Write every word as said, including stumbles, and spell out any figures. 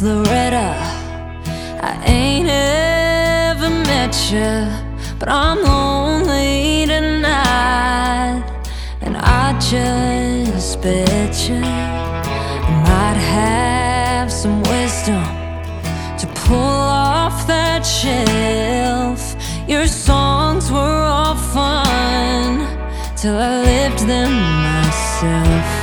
Loretta. I ain't ever met you, but I'm lonely tonight, and I just bet you might have some wisdom to pull off that shelf. Your songs were all fun till I lived them myself.